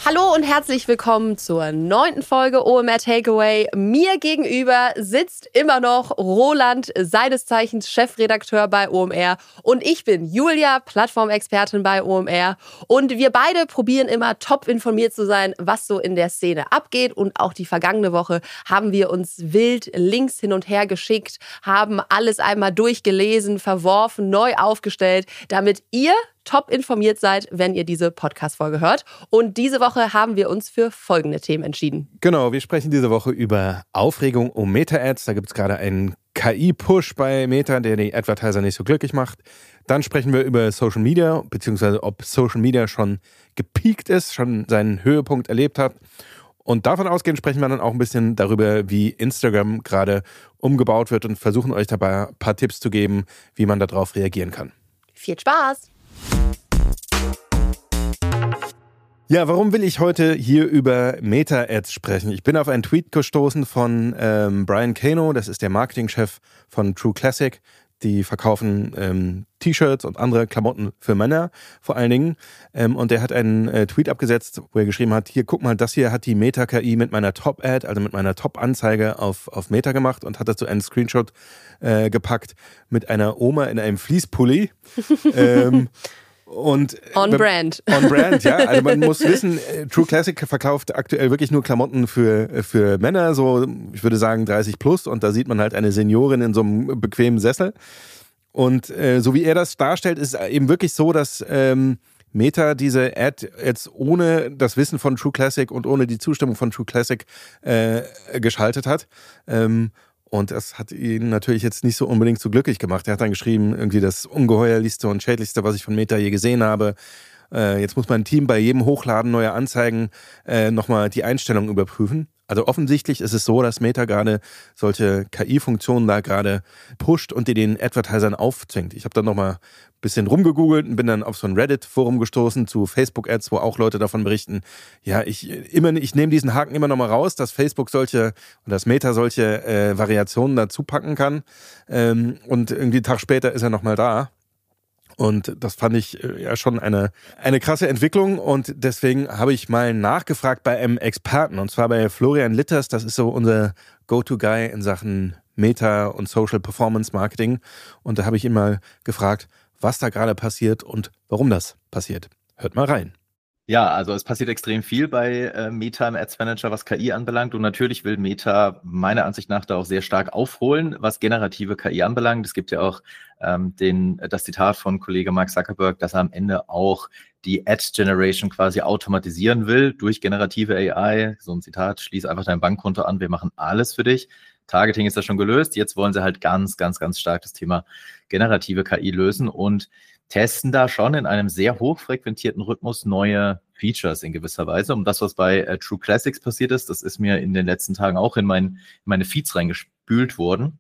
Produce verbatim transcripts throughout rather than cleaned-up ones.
Hallo und herzlich willkommen zur neunten Folge O M R Takeaway. Mir gegenüber sitzt immer noch Roland, seines Zeichens Chefredakteur bei O M R. Und ich bin Julia, Plattformexpertin bei O M R. Und wir beide probieren immer top informiert zu sein, was so in der Szene abgeht. Und auch die vergangene Woche haben wir uns wild Links hin und her geschickt, haben alles einmal durchgelesen, verworfen, neu aufgestellt, damit ihr top informiert seid, wenn ihr diese Podcast-Folge hört. Und diese Woche haben wir uns für folgende Themen entschieden. Genau, wir sprechen diese Woche über Aufregung um Meta-Ads. Da gibt es gerade einen K I-Push bei Meta, der die Advertiser nicht so glücklich macht. Dann sprechen wir über Social Media, beziehungsweise ob Social Media schon gepiekt ist, schon seinen Höhepunkt erlebt hat. Und davon ausgehend sprechen wir dann auch ein bisschen darüber, wie Instagram gerade umgebaut wird und versuchen euch dabei ein paar Tipps zu geben, wie man darauf reagieren kann. Viel Spaß! Ja, warum will ich heute hier über Meta-Ads sprechen? Ich bin auf einen Tweet gestoßen von ähm, Brian Cano, das ist der Marketingchef von True Classic. Die verkaufen ähm, T-Shirts und andere Klamotten für Männer vor allen Dingen. Ähm, und der hat einen äh, Tweet abgesetzt, wo er geschrieben hat, hier, guck mal, das hier hat die Meta-K I mit meiner Top-Ad, also mit meiner Top-Anzeige auf, auf Meta gemacht und hat dazu einen Screenshot äh, gepackt mit einer Oma in einem Fließpulli. ähm, Und on brand. On brand, ja. Also man muss wissen, True Classic verkauft aktuell wirklich nur Klamotten für, für Männer, so ich würde sagen dreißig plus. Und da sieht man halt eine Seniorin in so einem bequemen Sessel. Und äh, so wie er das darstellt, ist es eben wirklich so, dass ähm, Meta diese Ad jetzt ohne das Wissen von True Classic und ohne die Zustimmung von True Classic äh, geschaltet hat. Ähm, Und das hat ihn natürlich jetzt nicht so unbedingt so glücklich gemacht. Er hat dann geschrieben, irgendwie das ungeheuerlichste und schädlichste, was ich von Meta je gesehen habe. Äh, jetzt muss mein Team bei jedem Hochladen neuer Anzeigen äh, nochmal die Einstellungen überprüfen. Also offensichtlich ist es so, dass Meta gerade solche K I-Funktionen da gerade pusht und die den Advertisern aufzwingt. Ich habe dann nochmal ein bisschen rumgegoogelt und bin dann auf so ein Reddit-Forum gestoßen zu Facebook-Ads, wo auch Leute davon berichten, ja, ich immer, ich nehme diesen Haken immer nochmal raus, dass Facebook solche und dass Meta solche äh, Variationen dazu packen kann. Ähm, und irgendwie einen Tag später ist er nochmal da. Und das fand ich ja schon eine, eine krasse Entwicklung und deswegen habe ich mal nachgefragt bei einem Experten und zwar bei Florian Litters, das ist so unser Go-To-Guy in Sachen Meta und Social Performance Marketing und da habe ich ihn mal gefragt, was da gerade passiert und warum das passiert. Hört mal rein. Ja, also es passiert extrem viel bei äh, Meta im Ads Manager, was K I anbelangt. Und natürlich will Meta meiner Ansicht nach da auch sehr stark aufholen, was generative K I anbelangt. Es gibt ja auch ähm, den, das Zitat von Kollege Mark Zuckerberg, dass er am Ende auch die Ad-Generation quasi automatisieren will durch generative A I. So ein Zitat, schließ einfach dein Bankkonto an, wir machen alles für dich. Targeting ist ja schon gelöst. Jetzt wollen sie halt ganz, ganz, ganz stark das Thema generative K I lösen und testen da schon in einem sehr hochfrequentierten Rhythmus neue Features in gewisser Weise. Und das, was bei äh, True Classics passiert ist, das ist mir in den letzten Tagen auch in, mein, in meine Feeds reingespült worden,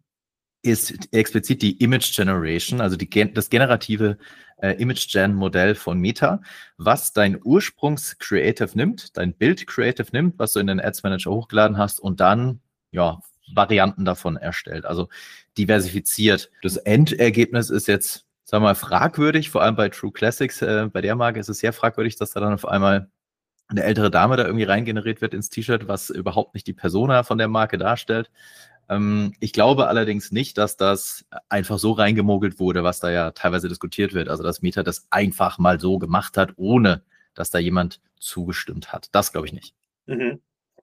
ist explizit die Image Generation, also die, das generative äh, Image-Gen-Modell von Meta, was dein Ursprungs-Creative nimmt, dein Bild-Creative nimmt, was du in den Ads Manager hochgeladen hast und dann, ja, Varianten davon erstellt, also diversifiziert. Das Endergebnis ist jetzt, sagen wir mal, fragwürdig, vor allem bei True Classics, äh, bei der Marke ist es sehr fragwürdig, dass da dann auf einmal eine ältere Dame da irgendwie reingeneriert wird ins T-Shirt, was überhaupt nicht die Persona von der Marke darstellt. Ähm, ich glaube allerdings nicht, dass das einfach so reingemogelt wurde, was da ja teilweise diskutiert wird, also dass Meta das einfach mal so gemacht hat, ohne dass da jemand zugestimmt hat. Das glaube ich nicht. Mhm.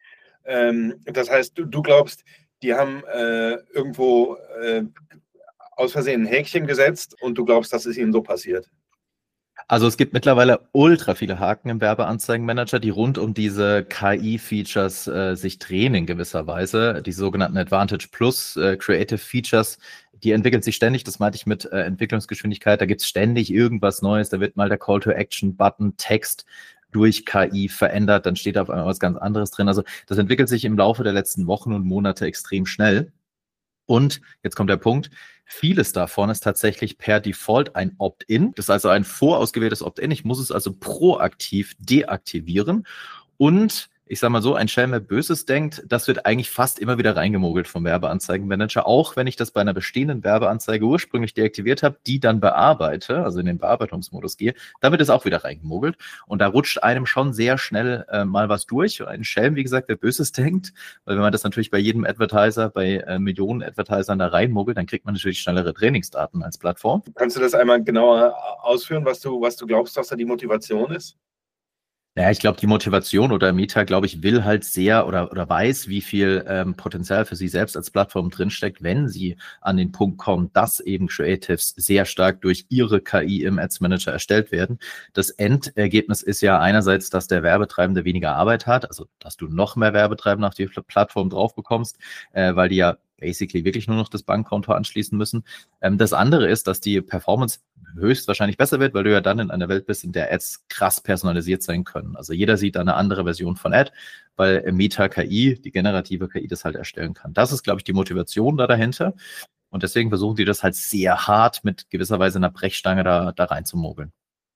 Ähm, das heißt, du, du glaubst, die haben äh, irgendwo äh, aus Versehen ein Häkchen gesetzt und du glaubst, das ist ihnen so passiert? Also es gibt mittlerweile ultra viele Haken im Werbeanzeigenmanager, die rund um diese K I-Features äh, sich drehen in gewisser Weise. Die sogenannten Advantage Plus äh, Creative Features, die entwickeln sich ständig. Das meinte ich mit äh, Entwicklungsgeschwindigkeit. Da gibt es ständig irgendwas Neues. Da wird mal der Call-to-Action-Button, Text durch K I verändert. Dann steht da auf einmal was ganz anderes drin. Also das entwickelt sich im Laufe der letzten Wochen und Monate extrem schnell. Und jetzt kommt der Punkt, vieles davon ist tatsächlich per Default ein Opt-in. Das ist also ein vorausgewähltes Opt-in. Ich muss es also proaktiv deaktivieren. Und ich sag mal so, ein Schelm, wer Böses denkt, das wird eigentlich fast immer wieder reingemogelt vom Werbeanzeigenmanager, auch wenn ich das bei einer bestehenden Werbeanzeige ursprünglich deaktiviert habe, die dann bearbeite, also in den Bearbeitungsmodus gehe, dann wird es auch wieder reingemogelt und da rutscht einem schon sehr schnell äh, mal was durch. Ein Schelm, wie gesagt, wer Böses denkt, weil wenn man das natürlich bei jedem Advertiser, bei äh, Millionen Advertisern da reinmogelt, dann kriegt man natürlich schnellere Trainingsdaten als Plattform. Kannst du das einmal genauer ausführen, was du, was du glaubst, was da die Motivation ist? Naja, ich glaube, die Motivation oder Meta, glaube ich, will halt sehr oder, oder weiß, wie viel ähm, Potenzial für sie selbst als Plattform drinsteckt, wenn sie an den Punkt kommen, dass eben Creatives sehr stark durch ihre K I im Ads Manager erstellt werden. Das Endergebnis ist ja einerseits, dass der Werbetreibende weniger Arbeit hat, also dass du noch mehr Werbetreibende auf die Plattform drauf bekommst, äh, weil die ja basically wirklich nur noch das Bankkonto anschließen müssen. Ähm, das andere ist, dass die Performance höchstwahrscheinlich besser wird, weil du ja dann in einer Welt bist, in der Ads krass personalisiert sein können. Also jeder sieht eine andere Version von Ad, weil Meta-K I, die generative K I, das halt erstellen kann. Das ist, glaube ich, die Motivation da dahinter. Und deswegen versuchen die das halt sehr hart mit gewisser Weise einer Brechstange da, da reinzumogeln.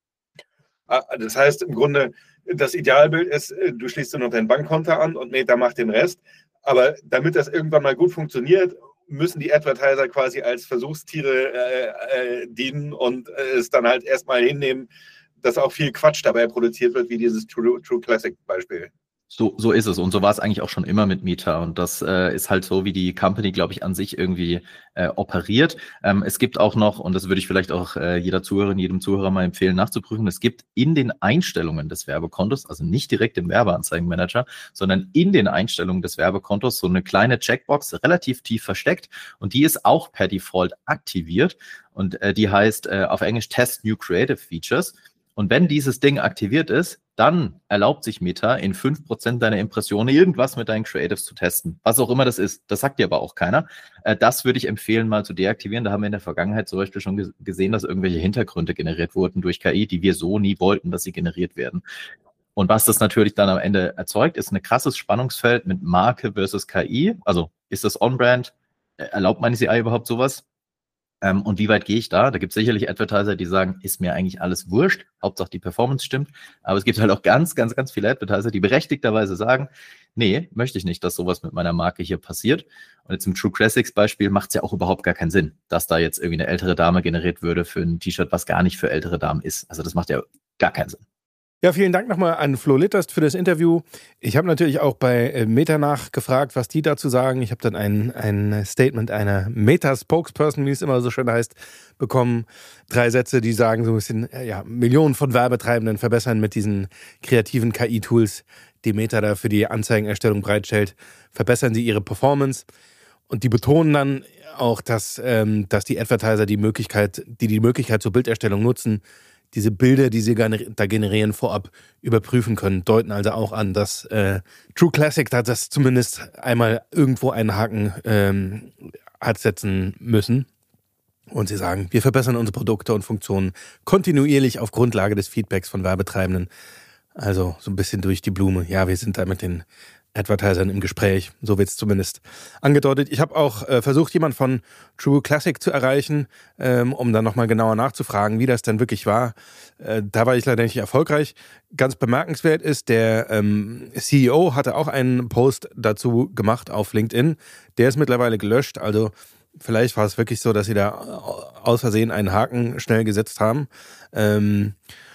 Das heißt im Grunde, das Idealbild ist, du schließt nur noch dein Bankkonto an und Meta macht den Rest. Aber damit das irgendwann mal gut funktioniert, müssen die Advertiser quasi als Versuchstiere äh, äh, dienen und äh, es dann halt erstmal hinnehmen, dass auch viel Quatsch dabei produziert wird, wie dieses True, True Classic Beispiel. So, so ist es. Und so war es eigentlich auch schon immer mit Meta. Und das äh, ist halt so, wie die Company, glaube ich, an sich irgendwie äh, operiert. Ähm, es gibt auch noch, und das würde ich vielleicht auch äh, jeder Zuhörerin, jedem Zuhörer mal empfehlen nachzuprüfen, es gibt in den Einstellungen des Werbekontos, also nicht direkt im Werbeanzeigenmanager, sondern in den Einstellungen des Werbekontos so eine kleine Checkbox, relativ tief versteckt. Und die ist auch per Default aktiviert. Und äh, die heißt äh, auf Englisch Test New Creative Features. Und wenn dieses Ding aktiviert ist, dann erlaubt sich Meta in fünf Prozent deiner Impressionen irgendwas mit deinen Creatives zu testen. Was auch immer das ist. Das sagt dir aber auch keiner. Das würde ich empfehlen, mal zu deaktivieren. Da haben wir in der Vergangenheit zum Beispiel schon gesehen, dass irgendwelche Hintergründe generiert wurden durch K I, die wir so nie wollten, dass sie generiert werden. Und was das natürlich dann am Ende erzeugt, ist ein krasses Spannungsfeld mit Marke versus K I. Also ist das On-Brand? Erlaubt meine C I überhaupt sowas? Ähm, und wie weit gehe ich da? Da gibt es sicherlich Advertiser, die sagen, ist mir eigentlich alles wurscht, Hauptsache die Performance stimmt. Aber es gibt halt auch ganz, ganz, ganz viele Advertiser, die berechtigterweise sagen, nee, möchte ich nicht, dass sowas mit meiner Marke hier passiert. Und jetzt im True Classics Beispiel macht es ja auch überhaupt gar keinen Sinn, dass da jetzt irgendwie eine ältere Dame generiert würde für ein T-Shirt, was gar nicht für ältere Damen ist. Also das macht ja gar keinen Sinn. Ja, vielen Dank nochmal an Flo Litterst für das Interview. Ich habe natürlich auch bei Meta nachgefragt, was die dazu sagen. Ich habe dann ein, ein Statement einer Meta-Spokesperson, wie es immer so schön heißt, bekommen. Drei Sätze, die sagen so ein bisschen, ja, Millionen von Werbetreibenden verbessern mit diesen kreativen K I-Tools, die Meta da für die Anzeigenerstellung bereitstellt, verbessern sie ihre Performance. Und die betonen dann auch, dass, ähm, dass die Advertiser die Möglichkeit, die die Möglichkeit zur Bilderstellung nutzen, diese Bilder, die sie da generieren, vorab überprüfen können, deuten also auch an, dass äh, True Classic da das zumindest einmal irgendwo einen Haken ähm, hat setzen müssen. Und sie sagen, wir verbessern unsere Produkte und Funktionen kontinuierlich auf Grundlage des Feedbacks von Werbetreibenden. Also so ein bisschen durch die Blume. Ja, wir sind da mit den Advertisern im Gespräch, so wird es zumindest angedeutet. Ich habe auch äh, versucht, jemanden von True Classic zu erreichen, ähm, um dann nochmal genauer nachzufragen, wie das denn wirklich war. Äh, da war ich leider nicht erfolgreich. Ganz bemerkenswert ist, der ähm, C E O hatte auch einen Post dazu gemacht auf LinkedIn. Der ist mittlerweile gelöscht, also vielleicht war es wirklich so, dass sie da aus Versehen einen Haken schnell gesetzt haben ähm,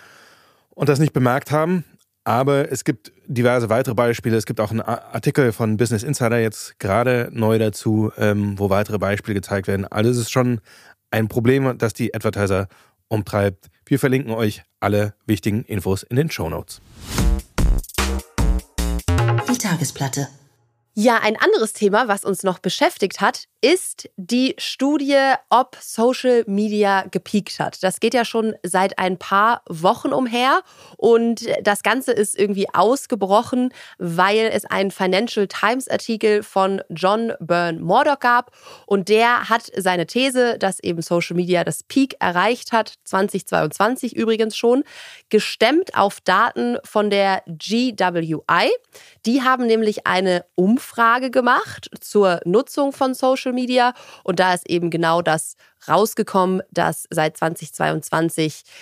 und das nicht bemerkt haben. Aber es gibt diverse weitere Beispiele. Es gibt auch einen Artikel von Business Insider jetzt gerade neu dazu, ähm, wo weitere Beispiele gezeigt werden. Also es ist schon ein Problem, das die Advertiser umtreibt. Wir verlinken euch alle wichtigen Infos in den Shownotes. Die Tagesplatte. Ja, ein anderes Thema, was uns noch beschäftigt hat, ist die Studie, ob Social Media gepiekt hat. Das geht ja schon seit ein paar Wochen umher und das Ganze ist irgendwie ausgebrochen, weil es einen Financial Times Artikel von John Byrne Murdoch gab und der hat seine These, dass eben Social Media das Peak erreicht hat, zweitausendzweiundzwanzig übrigens schon, gestemmt auf Daten von der G W I. Die haben nämlich eine Umfrage gemacht zur Nutzung von Social Media und da ist eben genau das rausgekommen, dass seit zweitausendzweiundzwanzig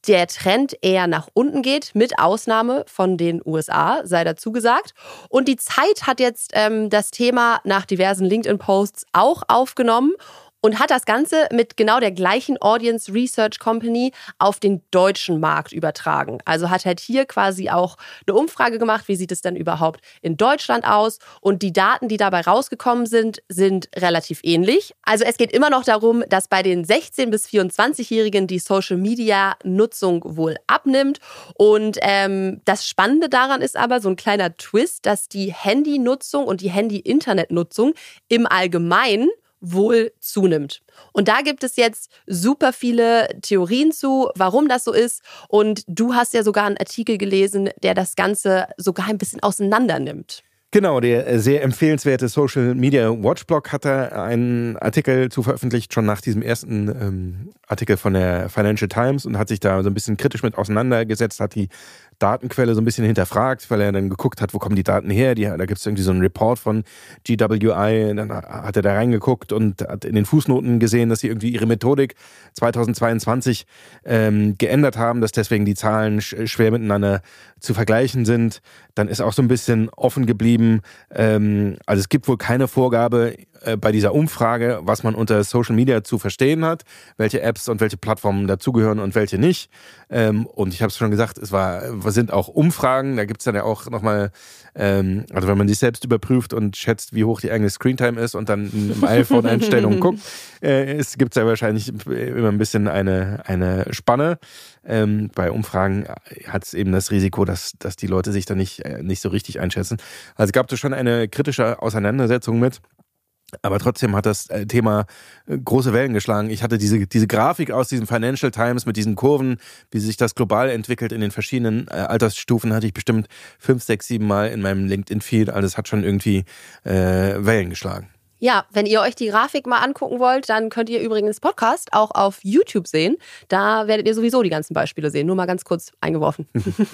der Trend eher nach unten geht, mit Ausnahme von den U S A, sei dazu gesagt. Und die Zeit hat jetzt ähm, das Thema nach diversen LinkedIn-Posts auch aufgenommen und hat das Ganze mit genau der gleichen Audience Research Company auf den deutschen Markt übertragen. Also hat halt hier quasi auch eine Umfrage gemacht, wie sieht es denn überhaupt in Deutschland aus? Und die Daten, die dabei rausgekommen sind, sind relativ ähnlich. Also es geht immer noch darum, dass bei den sechzehn- bis vierundzwanzigjährigen die Social-Media-Nutzung wohl abnimmt. Und ähm, das Spannende daran ist aber so ein kleiner Twist, dass die Handynutzung und die Handy-Internet-Nutzung im Allgemeinen wohl zunimmt. Und da gibt es jetzt super viele Theorien zu, warum das so ist. Und du hast ja sogar einen Artikel gelesen, der das Ganze sogar ein bisschen auseinander nimmt. Genau, der sehr empfehlenswerte Social Media Watchblog hat da einen Artikel zu veröffentlicht, schon nach diesem ersten ähm, Artikel von der Financial Times, und hat sich da so ein bisschen kritisch mit auseinandergesetzt, hat die Datenquelle so ein bisschen hinterfragt, weil er dann geguckt hat, wo kommen die Daten her. Die, da gibt es irgendwie so einen Report von G W I, dann hat er da reingeguckt und hat in den Fußnoten gesehen, dass sie irgendwie ihre Methodik zweitausendzweiundzwanzig ähm, geändert haben, dass deswegen die Zahlen sch- schwer miteinander zu vergleichen sind. Dann ist auch so ein bisschen offen geblieben, ähm, also es gibt wohl keine Vorgabe äh, bei dieser Umfrage, was man unter Social Media zu verstehen hat, welche Apps und welche Plattformen dazugehören und welche nicht. Ähm, und ich habe es schon gesagt, es war sind auch Umfragen, da gibt es dann ja auch nochmal, ähm, also wenn man sich selbst überprüft und schätzt, wie hoch die eigene Screentime ist und dann im iPhone-Einstellungen guckt, äh, es gibt ja wahrscheinlich immer ein bisschen eine, eine Spanne. Ähm, bei Umfragen hat es eben das Risiko, dass, dass die Leute sich da nicht, äh, nicht so richtig einschätzen. Also es gab da schon eine kritische Auseinandersetzung mit. Aber trotzdem hat das Thema große Wellen geschlagen. Ich hatte diese, diese Grafik aus diesem Financial Times mit diesen Kurven, wie sich das global entwickelt in den verschiedenen Altersstufen, hatte ich bestimmt fünf, sechs, sieben Mal in meinem LinkedIn-Feed. Also es hat schon irgendwie äh, Wellen geschlagen. Ja, wenn ihr euch die Grafik mal angucken wollt, dann könnt ihr übrigens Podcast auch auf YouTube sehen. Da werdet ihr sowieso die ganzen Beispiele sehen. Nur mal ganz kurz eingeworfen.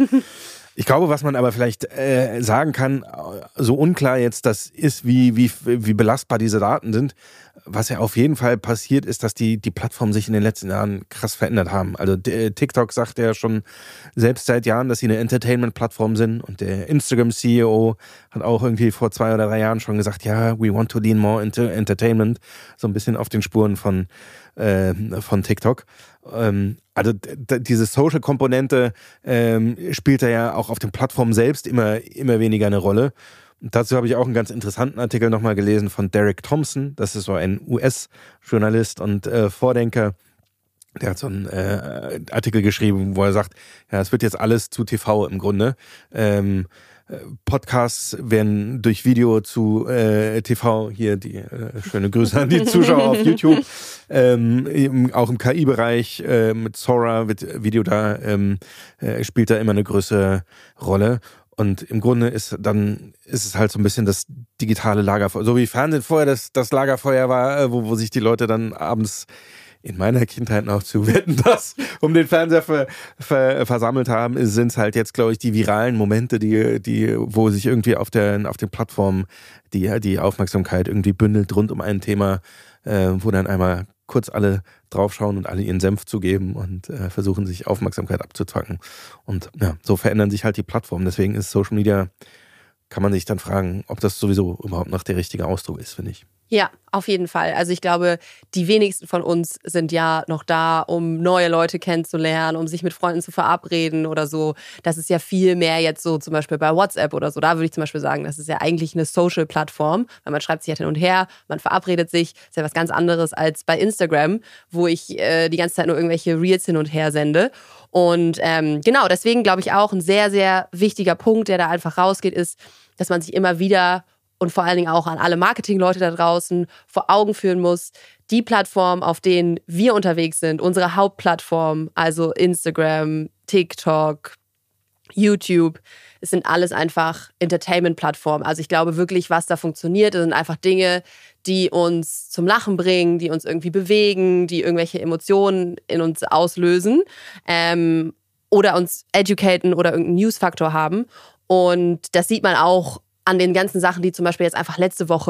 Ich glaube, was man aber vielleicht äh, sagen kann, so unklar jetzt das ist, wie, wie, wie belastbar diese Daten sind. Was ja auf jeden Fall passiert, ist, dass die, die Plattformen sich in den letzten Jahren krass verändert haben. Also TikTok sagt ja schon selbst seit Jahren, dass sie eine Entertainment-Plattform sind. Und der Instagram-C E O hat auch irgendwie vor zwei oder drei Jahren schon gesagt, ja, we want to lean more into entertainment. So ein bisschen auf den Spuren von, äh, von TikTok. Ähm, also d- diese Social-Komponente ähm, spielt da ja auch auf den Plattformen selbst immer, immer weniger eine Rolle. Und dazu habe ich auch einen ganz interessanten Artikel nochmal gelesen von Derek Thompson. Das ist so ein U S-Journalist und äh, Vordenker. Der hat so einen äh, Artikel geschrieben, wo er sagt, ja, es wird jetzt alles zu T V im Grunde. Ähm, Podcasts werden durch Video zu äh, T V, hier die äh, schöne Grüße an die Zuschauer auf YouTube, ähm, eben auch im K I-Bereich äh, mit Sora wird Video da, ähm, äh, spielt da immer eine größere Rolle. Und im Grunde ist dann ist es halt so ein bisschen das digitale Lagerfeuer, so wie Fernsehen vorher das, das Lagerfeuer war, wo, wo sich die Leute dann abends in meiner Kindheit noch zu Wetten, das um den Fernseher ver, ver, versammelt haben, sind es halt jetzt, glaube ich, die viralen Momente, die, die, wo sich irgendwie auf der, auf den Plattformen die, die Aufmerksamkeit irgendwie bündelt rund um ein Thema, äh, wo dann einmal kurz alle draufschauen und alle ihren Senf zugeben und äh, versuchen, sich Aufmerksamkeit abzuzwacken. Und ja, so verändern sich halt die Plattformen. Deswegen ist Social Media, kann man sich dann fragen, ob das sowieso überhaupt noch der richtige Ausdruck ist, finde ich. Ja, auf jeden Fall. Also ich glaube, die wenigsten von uns sind ja noch da, um neue Leute kennenzulernen, um sich mit Freunden zu verabreden oder so. Das ist ja viel mehr jetzt so zum Beispiel bei WhatsApp oder so. Da würde ich zum Beispiel sagen, das ist ja eigentlich eine Social-Plattform, weil man schreibt sich halt hin und her, man verabredet sich. Das ist ja was ganz anderes als bei Instagram, wo ich äh, die ganze Zeit nur irgendwelche Reels hin und her sende. Und ähm, genau, deswegen glaube ich auch, ein sehr, sehr wichtiger Punkt, der da einfach rausgeht, ist, dass man sich immer wieder und vor allen Dingen auch an alle Marketingleute da draußen vor Augen führen muss, die Plattformen, auf denen wir unterwegs sind, unsere Hauptplattformen, also Instagram, TikTok, YouTube, es sind alles einfach Entertainment-Plattformen. Also ich glaube wirklich, was da funktioniert, das sind einfach Dinge, die uns zum Lachen bringen, die uns irgendwie bewegen, die irgendwelche Emotionen in uns auslösen ähm, oder uns educaten oder irgendeinen News-Faktor haben. Und das sieht man auch an den ganzen Sachen, die zum Beispiel jetzt einfach letzte Woche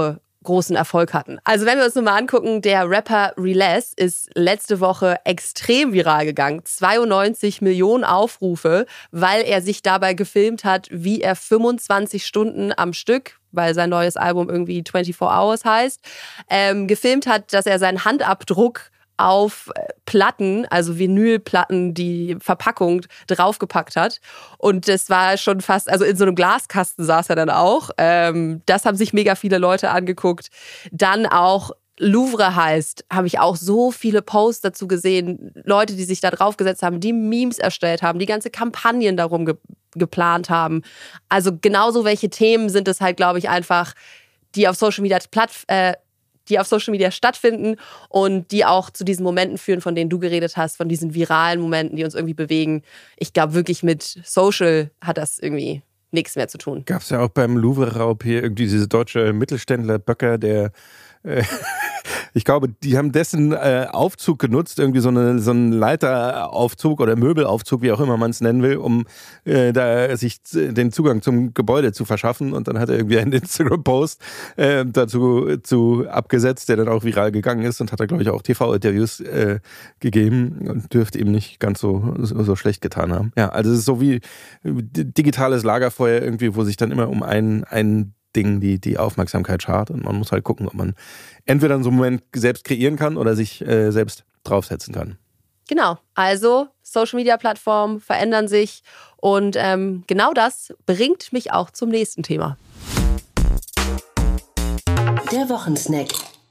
großen Erfolg hatten. Also wenn wir uns nur mal angucken, der Rapper Relez ist letzte Woche extrem viral gegangen. zweiundneunzig Millionen Aufrufe, weil er sich dabei gefilmt hat, wie er fünfundzwanzig Stunden am Stück, weil sein neues Album irgendwie vierundzwanzig Hours heißt, ähm, gefilmt hat, dass er seinen Handabdruck auf Platten, also Vinylplatten, die Verpackung draufgepackt hat. Und das war schon fast, also in so einem Glaskasten saß er dann auch. Ähm, das haben sich mega viele Leute angeguckt. Dann auch Louvre heißt, habe ich auch so viele Posts dazu gesehen, Leute, die sich da draufgesetzt haben, die Memes erstellt haben, die ganze Kampagnen darum ge- geplant haben. Also genauso welche Themen sind es halt, glaube ich, einfach, die auf Social Media Platt, äh, die auf Social Media stattfinden und die auch zu diesen Momenten führen, von denen du geredet hast, von diesen viralen Momenten, die uns irgendwie bewegen. Ich glaube wirklich mit Social hat das irgendwie nichts mehr zu tun. Gab es ja auch beim Louvre-Raub hier irgendwie diese deutsche Mittelständler Böcker, der äh, ich glaube, die haben dessen äh, Aufzug genutzt, irgendwie so, eine, so einen Leiteraufzug oder Möbelaufzug, wie auch immer man es nennen will, um äh, da sich den Zugang zum Gebäude zu verschaffen. Und dann hat er irgendwie einen Instagram-Post äh, dazu zu abgesetzt, der dann auch viral gegangen ist und hat er, glaube ich, auch T V-Interviews äh, gegeben und dürfte ihm nicht ganz so, so, so schlecht getan haben. Ja, also es ist so wie digitales Lagerfeuer irgendwie, wo sich dann immer um ein, ein Ding die, die Aufmerksamkeit schart und man muss halt gucken, ob man entweder in so einem Moment selbst kreieren kann oder sich äh, selbst draufsetzen kann. Genau, also Social-Media-Plattformen verändern sich und ähm, genau das bringt mich auch zum nächsten Thema. Der Wochensnack.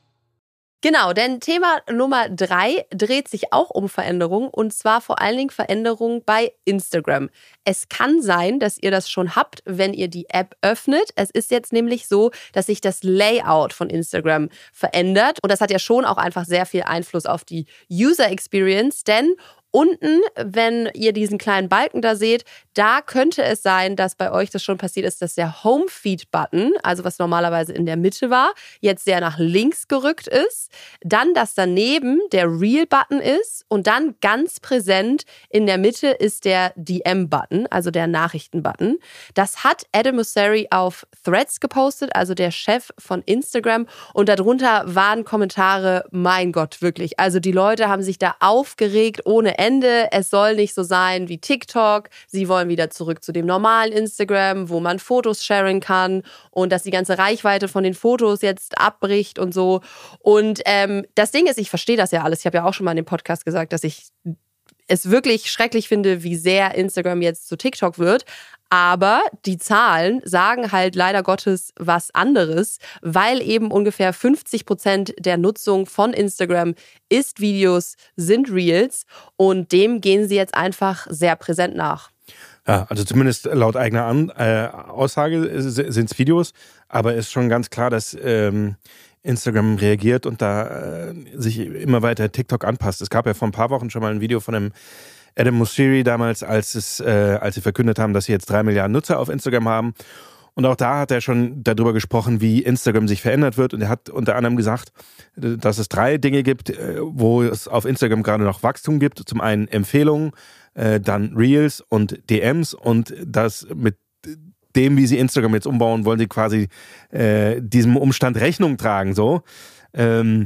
Genau, denn Thema Nummer drei dreht sich auch um Veränderungen und zwar vor allen Dingen Veränderungen bei Instagram. Es kann sein, dass ihr das schon habt, wenn ihr die App öffnet. Es ist jetzt nämlich so, dass sich das Layout von Instagram verändert und das hat ja schon auch einfach sehr viel Einfluss auf die User Experience, denn unten, wenn ihr diesen kleinen Balken da seht, da könnte es sein, dass bei euch das schon passiert ist, dass der Home-Feed-Button, also was normalerweise in der Mitte war, jetzt sehr nach links gerückt ist. Dann, dass daneben der Reel-Button ist und dann ganz präsent in der Mitte ist der D M-Button, also der Nachrichten-Button. Das hat Adam Mosseri auf Threads gepostet, also der Chef von Instagram. Und darunter waren Kommentare, mein Gott, wirklich. Also die Leute haben sich da aufgeregt ohne Ende. Es soll nicht so sein wie TikTok. Sie wollen wieder zurück zu dem normalen Instagram, wo man Fotos sharen kann und dass die ganze Reichweite von den Fotos jetzt abbricht und so. Und ähm, das Ding ist, ich verstehe das ja alles. Ich habe ja auch schon mal in dem Podcast gesagt, dass ich es wirklich schrecklich finde, wie sehr Instagram jetzt zu TikTok wird. Aber die Zahlen sagen halt leider Gottes was anderes, weil eben ungefähr fünfzig Prozent der Nutzung von Instagram ist Videos, sind Reels und dem gehen sie jetzt einfach sehr präsent nach. Ja, also zumindest laut eigener An- äh, Aussage sind es Videos, aber ist schon ganz klar, dass ähm, Instagram reagiert und da äh, sich immer weiter TikTok anpasst. Es gab ja vor ein paar Wochen schon mal ein Video von einem Adam Mosseri damals, als es, äh, als sie verkündet haben, dass sie jetzt drei Milliarden Nutzer auf Instagram haben. Und auch da hat er schon darüber gesprochen, wie Instagram sich verändert wird. Und er hat unter anderem gesagt, dass es drei Dinge gibt, wo es auf Instagram gerade noch Wachstum gibt. Zum einen Empfehlungen, äh, dann Reels und D Ms. Und das mit dem, wie sie Instagram jetzt umbauen, wollen sie quasi äh, diesem Umstand Rechnung tragen. So. Ähm,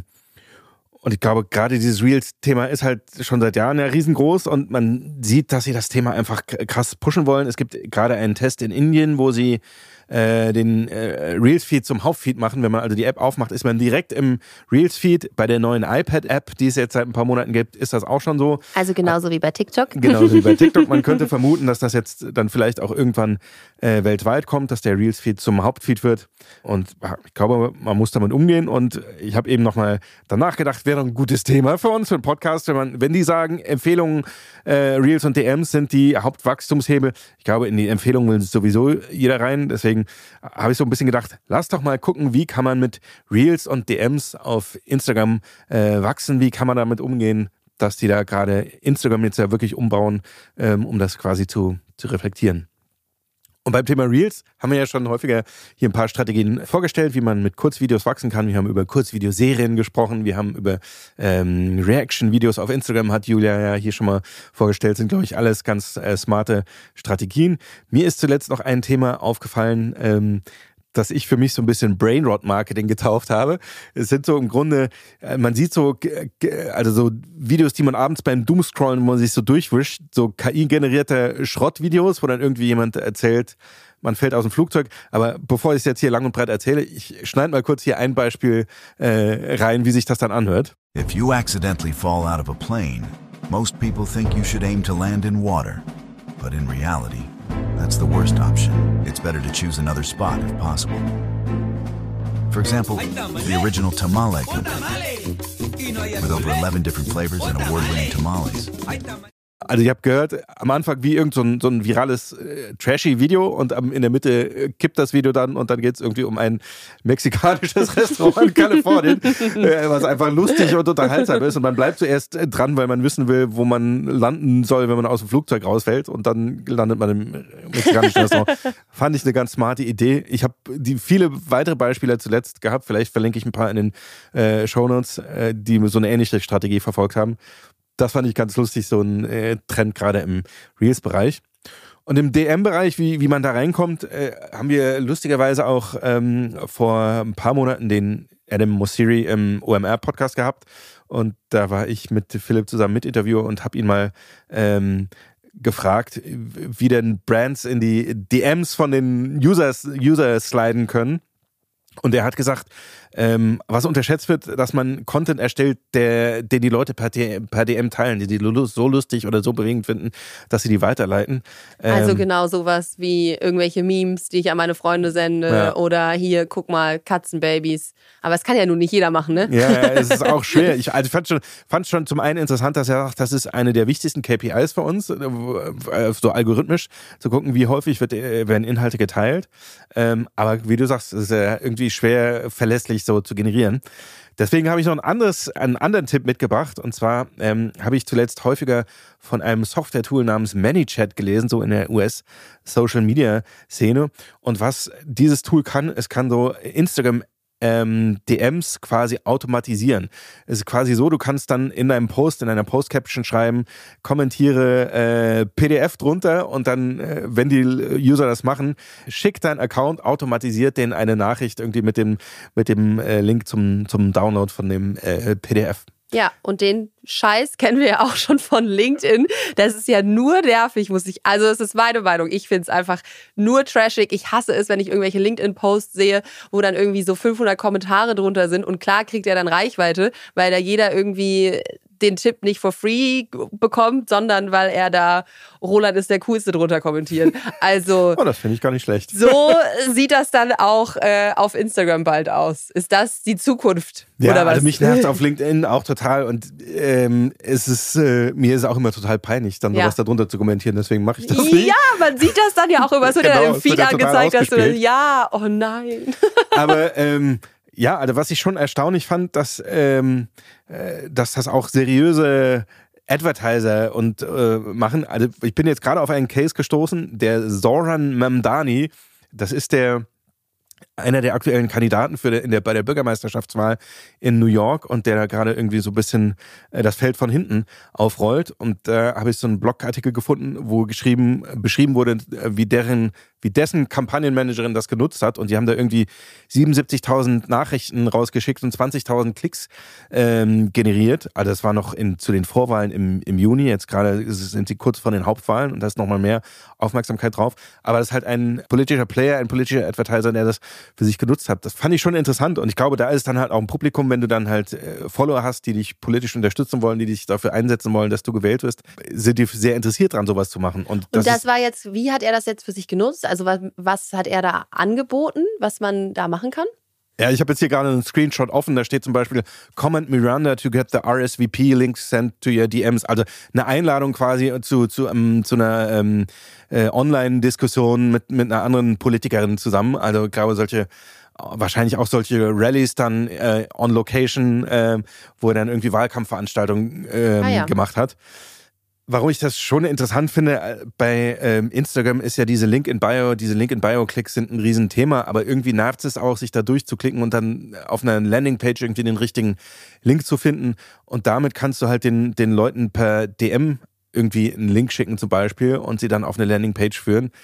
Und ich glaube, gerade dieses Reels-Thema ist halt schon seit Jahren ja riesengroß und man sieht, dass sie das Thema einfach krass pushen wollen. Es gibt gerade einen Test in Indien, wo sie äh, den äh, Reels-Feed zum Hauptfeed machen. Wenn man also die App aufmacht, ist man direkt im Reels-Feed. Bei der neuen iPad-App, die es jetzt seit ein paar Monaten gibt, ist das auch schon so. Also genauso wie bei TikTok. Genauso wie bei TikTok. Man könnte vermuten, dass das jetzt dann vielleicht auch irgendwann äh, weltweit kommt, dass der Reels-Feed zum Hauptfeed wird. Und ich glaube, man muss damit umgehen. Und ich habe eben nochmal danach gedacht, wäre doch ein gutes Thema für uns, für einen Podcast, wenn man, wenn die sagen, Empfehlungen, äh, Reels und D Ms sind die Hauptwachstumshebel. Ich glaube, in die Empfehlungen will sowieso jeder rein. Deswegen habe ich so ein bisschen gedacht, lass doch mal gucken, wie kann man mit Reels und D Ms auf Instagram äh, wachsen, wie kann man damit umgehen, dass die da gerade Instagram jetzt ja wirklich umbauen, ähm, um das quasi zu, zu reflektieren. Und beim Thema Reels haben wir ja schon häufiger hier ein paar Strategien vorgestellt, wie man mit Kurzvideos wachsen kann. Wir haben über Kurzvideoserien gesprochen, wir haben über ähm, Reaction-Videos auf Instagram, hat Julia ja hier schon mal vorgestellt, sind, glaube ich, alles ganz äh, smarte Strategien. Mir ist zuletzt noch ein Thema aufgefallen, ähm, das ich für mich so ein bisschen Brainrot-Marketing getauft habe. Es sind so im Grunde, man sieht so, also so Videos, die man abends beim Doomscrollen, wo man sich so durchwischt, so K I-generierte Schrottvideos, wo dann irgendwie jemand erzählt, man fällt aus dem Flugzeug. Aber bevor ich es jetzt hier lang und breit erzähle, ich schneide mal kurz hier ein Beispiel äh, rein, wie sich das dann anhört. If you accidentally fall out of a plane, most people think you should aim to land in water. But in reality, that's the worst option. It's better to choose another spot if possible. For example, the original Tamale Company, with over eleven different flavors and award-winning tamales. Also ich habe gehört, am Anfang wie irgend so ein, so ein virales äh, trashy Video und am, in der Mitte äh, kippt das Video dann und dann geht es irgendwie um ein mexikanisches Restaurant in Kalifornien, äh, was einfach lustig und unterhaltsam ist und man bleibt zuerst äh, dran, weil man wissen will, wo man landen soll, wenn man aus dem Flugzeug rausfällt und dann landet man im mexikanischen Restaurant. Fand ich eine ganz smarte Idee. Ich habe die viele weitere Beispiele zuletzt gehabt, vielleicht verlinke ich ein paar in den äh, Shownotes, äh, die so eine ähnliche Strategie verfolgt haben. Das fand ich ganz lustig, so ein äh, Trend gerade im Reels-Bereich. Und im D M-Bereich, wie, wie man da reinkommt, äh, haben wir lustigerweise auch ähm, vor ein paar Monaten den Adam Mosseri im O M R-Podcast gehabt. Und da war ich mit Philipp zusammen Mitinterviewer und habe ihn mal ähm, gefragt, wie denn Brands in die D Ms von den Users User sliden können. Und er hat gesagt, ähm, was unterschätzt wird, dass man Content erstellt, der, den die Leute per D M, per D M teilen, die die so lustig oder so bewegend finden, dass sie die weiterleiten. Ähm, also genau sowas wie irgendwelche Memes, die ich an meine Freunde sende ja. oder hier, guck mal, Katzenbabys. Aber das kann ja nun nicht jeder machen, ne? Ja, ja, es ist auch schwer. Ich also fand schon, fand schon zum einen interessant, dass er sagt, das ist eine der wichtigsten K P Is für uns, so algorithmisch, zu gucken, wie häufig wird, werden Inhalte geteilt. Ähm, aber wie du sagst, es ist ja irgendwie schwer verlässlich so zu generieren. Deswegen habe ich noch ein anderes, einen anderen Tipp mitgebracht. Und zwar ähm, habe ich zuletzt häufiger von einem Software-Tool namens ManyChat gelesen, so in der U S-Social-Media-Szene. Und was dieses Tool kann, es kann so Instagram Ähm, D Ms quasi automatisieren. Es ist quasi so, du kannst dann in deinem Post, in einer Post-Caption schreiben, kommentiere äh, P D F drunter und dann, äh, wenn die User das machen, schickt dein Account automatisiert denen eine Nachricht irgendwie mit dem, mit dem äh, Link zum, zum Download von dem äh, P D F. Ja, und den Scheiß kennen wir ja auch schon von LinkedIn. Das ist ja nur nervig, muss ich, also es ist meine Meinung. Ich finde es einfach nur trashig. Ich hasse es, wenn ich irgendwelche LinkedIn-Posts sehe, wo dann irgendwie so fünfhundert Kommentare drunter sind und klar kriegt er dann Reichweite, weil da jeder irgendwie den Tipp nicht for free bekommt, sondern weil er da Roland ist der Coolste drunter kommentiert. Also oh, das finde ich gar nicht schlecht. So sieht das dann auch äh, auf Instagram bald aus. Ist das die Zukunft? Ja, oder was? Also mich nervt auf LinkedIn auch total und ähm, es ist, äh, mir ist auch immer total peinlich, dann ja. sowas da drunter zu kommentieren, deswegen mache ich das nicht. Ja, man sieht das dann ja auch immer, es wird genau, ja im Feed ja angezeigt, dass du das, ja, oh nein. Aber ähm, ja, also was ich schon erstaunlich fand, dass, ähm, äh, dass das auch seriöse Advertiser und äh, machen. Also ich bin jetzt gerade auf einen Case gestoßen, der Zoran Mamdani, das ist der einer der aktuellen Kandidaten für der, in der, bei der Bürgermeisterschaftswahl in New York und der da gerade irgendwie so ein bisschen äh, das Feld von hinten aufrollt. Und da äh, habe ich so einen Blogartikel gefunden, wo geschrieben, beschrieben wurde, wie deren, wie dessen Kampagnenmanagerin das genutzt hat. Und die haben da irgendwie siebenundsiebzigtausend Nachrichten rausgeschickt und zwanzigtausend Klicks ähm, generiert. Also das war noch in, zu den Vorwahlen im, im Juni. Jetzt gerade sind sie kurz vor den Hauptwahlen und da ist nochmal mehr Aufmerksamkeit drauf. Aber das ist halt ein politischer Player, ein politischer Advertiser, der das für sich genutzt hat. Das fand ich schon interessant und ich glaube, da ist dann halt auch ein Publikum, wenn du dann halt äh, Follower hast, die dich politisch unterstützen wollen, die dich dafür einsetzen wollen, dass du gewählt wirst, sind die sehr interessiert daran, sowas zu machen. Und das, und das ist, war jetzt, wie hat er das jetzt für sich genutzt? Also was, was hat er da angeboten, was man da machen kann? Ja, ich habe jetzt hier gerade einen Screenshot offen, da steht zum Beispiel Comment Miranda to get the R S V P link sent to your D Ms. Also eine Einladung quasi zu, zu, um, zu einer ähm, äh, Online-Diskussion mit, mit einer anderen Politikerin zusammen. Also ich glaube, solche, wahrscheinlich auch solche Rallyes dann äh, on Location, äh, wo er dann irgendwie Wahlkampfveranstaltungen äh, ah, ja. gemacht hat. Warum ich das schon interessant finde, bei ähm, Instagram ist ja diese Link-in-Bio, diese Link-in-Bio-Klicks sind ein Riesenthema, aber irgendwie nervt es auch, sich da durchzuklicken und dann auf einer Landingpage irgendwie den richtigen Link zu finden. Und damit kannst du halt den, den Leuten per D M irgendwie einen Link schicken zum Beispiel und sie dann auf eine Landingpage führen.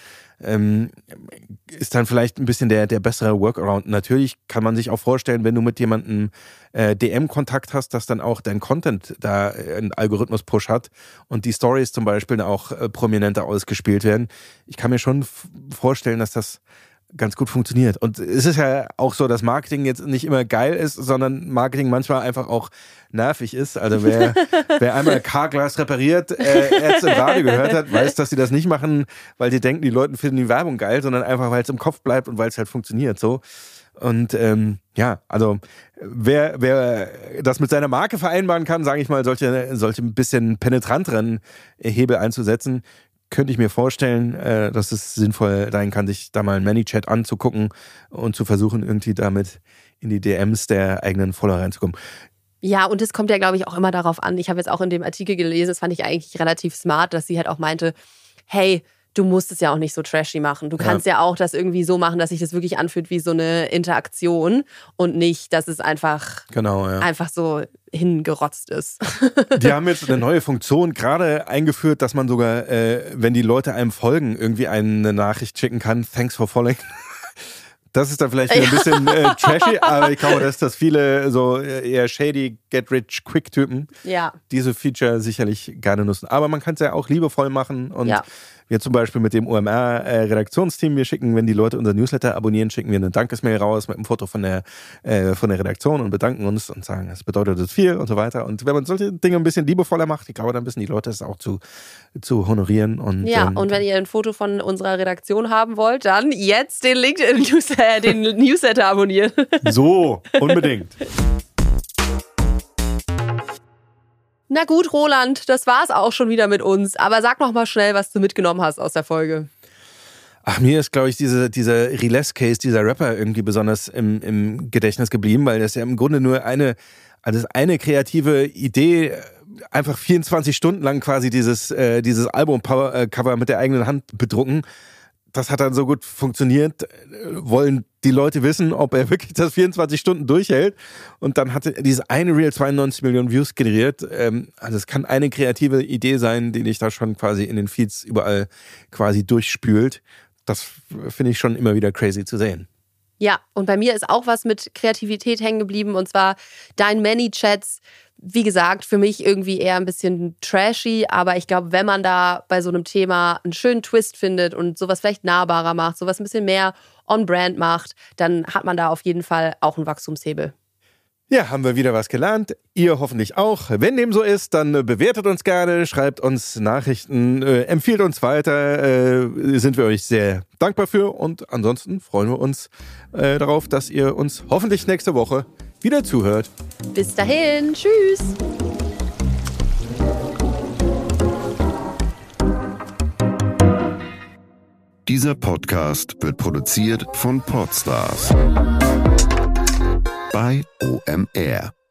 ähm, ist dann vielleicht ein bisschen der, der bessere Workaround. Natürlich kann man sich auch vorstellen, wenn du mit jemandem äh, D M-Kontakt hast, dass dann auch dein Content da einen Algorithmus-Push hat und die Stories zum Beispiel auch äh, prominenter ausgespielt werden. Ich kann mir schon f- vorstellen, dass das ganz gut funktioniert. Und es ist ja auch so, dass Marketing jetzt nicht immer geil ist, sondern Marketing manchmal einfach auch nervig ist. Also wer, wer einmal Carglass repariert, äh, Ärzte im Radio gehört hat, weiß, dass sie das nicht machen, weil die denken, die Leute finden die Werbung geil, sondern einfach, weil es im Kopf bleibt und weil es halt funktioniert. So. Und ähm, ja, also wer, wer das mit seiner Marke vereinbaren kann, sage ich mal, solche, solche ein bisschen penetranteren Hebel einzusetzen, könnte ich mir vorstellen, äh, dass es sinnvoll sein kann, sich da mal einen ManyChat anzugucken und zu versuchen, irgendwie damit in die D Ms der eigenen Follower reinzukommen. Ja, und es kommt ja, glaube ich, auch immer darauf an. Ich habe jetzt auch in dem Artikel gelesen, das fand ich eigentlich relativ smart, dass sie halt auch meinte, hey, du musst es ja auch nicht so trashy machen. Du kannst ja. ja auch das irgendwie so machen, dass sich das wirklich anfühlt wie so eine Interaktion und nicht, dass es einfach, genau, ja. einfach so hingerotzt ist. Die haben jetzt eine neue Funktion gerade eingeführt, dass man sogar, äh, wenn die Leute einem folgen, irgendwie eine Nachricht schicken kann, thanks for following. Das ist dann vielleicht wieder ein bisschen äh, trashy, aber ich glaube, dass das viele so eher shady, get-rich-quick-Typen ja. diese Feature sicherlich gerne nutzen. Aber man kann es ja auch liebevoll machen und ja. wir zum Beispiel mit dem O M R-Redaktionsteam, wir schicken, wenn die Leute unser Newsletter abonnieren, schicken wir eine Dankesmail raus mit einem Foto von der, äh, von der Redaktion und bedanken uns und sagen, es bedeutet das viel und so weiter. Und wenn man solche Dinge ein bisschen liebevoller macht, ich glaube, dann wissen die Leute es auch zu, zu honorieren. Und, ja, ähm, und wenn ihr ein Foto von unserer Redaktion haben wollt, dann jetzt den Link, den Newsletter, den Newsletter abonnieren. So, unbedingt. Na gut, Roland, das war's auch schon wieder mit uns. Aber sag noch mal schnell, was du mitgenommen hast aus der Folge. Ach, mir ist, glaube ich, diese, dieser Relais-Case, dieser Rapper irgendwie besonders im, im Gedächtnis geblieben, weil das ja im Grunde nur eine, also eine kreative Idee, einfach vierundzwanzig Stunden lang quasi dieses, äh, dieses Album-Cover mit der eigenen Hand bedrucken. Das hat dann so gut funktioniert, wollen die Leute wissen, ob er wirklich das vierundzwanzig Stunden durchhält. Und dann hatte dieses eine Reel zweiundneunzig Millionen Views generiert. Also es kann eine kreative Idee sein, die dich da schon quasi in den Feeds überall quasi durchspült. Das finde ich schon immer wieder crazy zu sehen. Ja, und bei mir ist auch was mit Kreativität hängen geblieben, und zwar dein ManyChats. Wie gesagt, für mich irgendwie eher ein bisschen trashy, aber ich glaube, wenn man da bei so einem Thema einen schönen Twist findet und sowas vielleicht nahbarer macht, sowas ein bisschen mehr on-brand macht, dann hat man da auf jeden Fall auch einen Wachstumshebel. Ja, haben wir wieder was gelernt. Ihr hoffentlich auch. Wenn dem so ist, dann bewertet uns gerne, schreibt uns Nachrichten, äh, empfiehlt uns weiter. Äh, sind wir euch sehr dankbar für. Und ansonsten freuen wir uns äh, darauf, dass ihr uns hoffentlich nächste Woche wieder zuhört. Bis dahin. Tschüss. Dieser Podcast wird produziert von Podstars bei O M R.